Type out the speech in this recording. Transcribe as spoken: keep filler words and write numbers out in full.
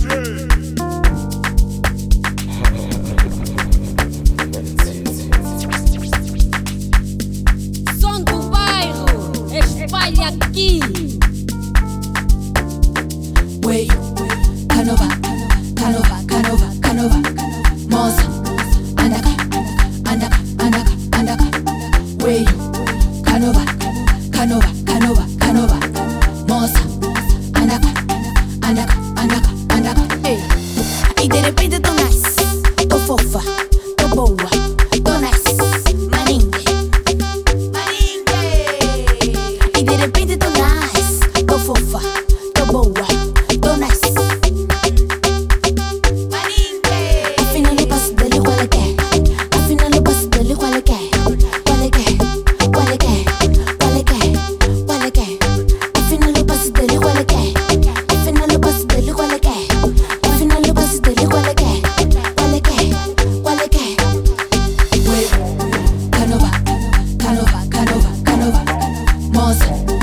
Som do bairro, espalha aqui. Wey, Canova, Canova, Canova, Canova, Moza, Andaka, Andaka, Andaka, Andaka, Wey, Canova, Canova, Canova, Canova, Moza, Andaka, Andaka, Andaka, Andaka, Ei. E de repente tô nice, tô fofa, tô boa, tô nice, maningue, maningue. E de repente tô nice, tô fofa, tô boa, tô nice, maningue. Afinal eu passo dele qual é que é, afinal eu passo dele qual é que é, qual é que é, qual é que é, qual é que é, qual é que é. Afinal eu passo dele qual é que é, afinal eu passo dele qual é que é, afinal eu passo dele qual é que é, qual é que é, qual é que é. Wey, Canova, Canova, Canova, Canova, Moza.